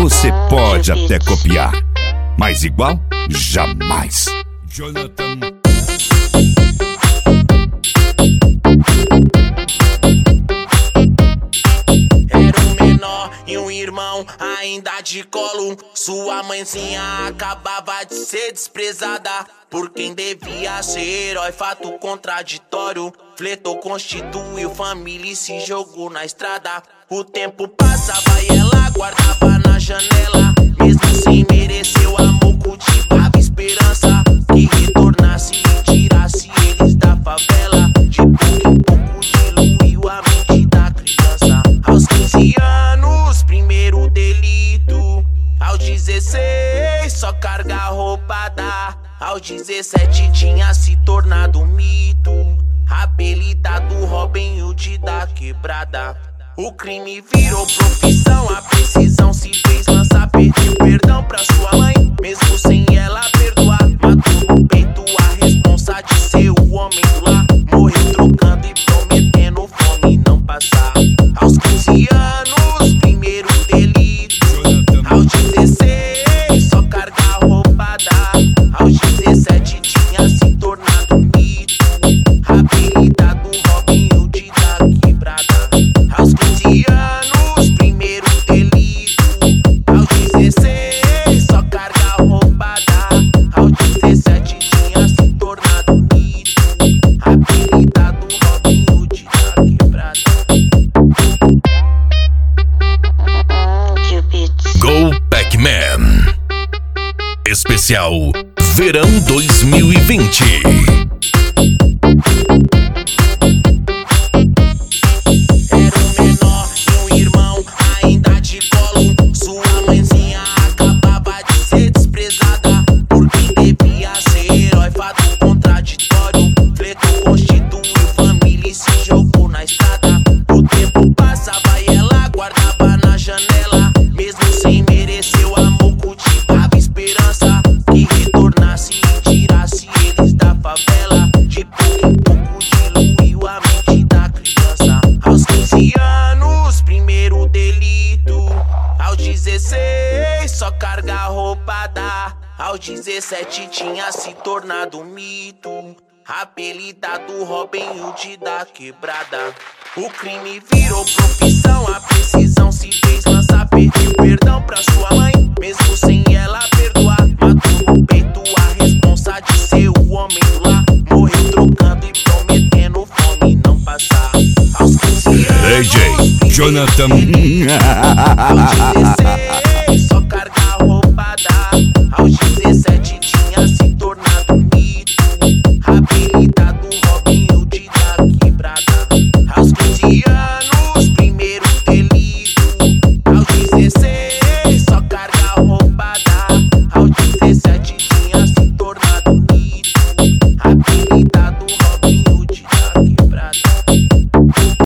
você pode até copiar, mas igual, jamais. Jonathan. E um irmão ainda de colo. Sua mãezinha acabava de ser desprezada por quem devia ser herói. Fato contraditório. Fletou, constituiu família e se jogou na estrada. O tempo passava e ela guardava na janela. Mesmo sem merecer o amor, cultivava esperança que retornasse e tirasse eles da favela. De pouco em pouco diluiu a mente da criança. Aos 15 anos, primeiro delito. Aos 16, só carga roubada. Aos 17 tinha se tornado um mito. Apelidado Robin Hood da quebrada. O crime virou profissão, a precisão se fez lançar. Pediu perdão pra sua mãe, mesmo sem ela perdoar. Matou no peito a responsa de ser o homem do lar. Morreu trocando e prometendo fome não passar. Aos 15 anos, primeiro delito. Aos 16, só carga roubada. Aos 17 tinha se tornado um mito. Apelidado Robin Hood da quebrada. Aos 15 anos, primeiro delito. Aos 16, só carga roubada. Aos 17 tinha se tornado um mito. Apelidado Robin Hood da quebrada. Go Pac-Man Especial Verão 2020. Só carga roubada. Aos 17 tinha se tornado um mito. Apelidado Robin Hood da quebrada. O crime virou profissão, a precisão se fez lançar. Pediu perdão pra sua mãe, mesmo sem ela perdoar. Matou no peito a responsa de ser o homem do lar. Morreu trocando e prometendo fome não passar. Aos 15 anos, DJ Jonathan. aos 16, só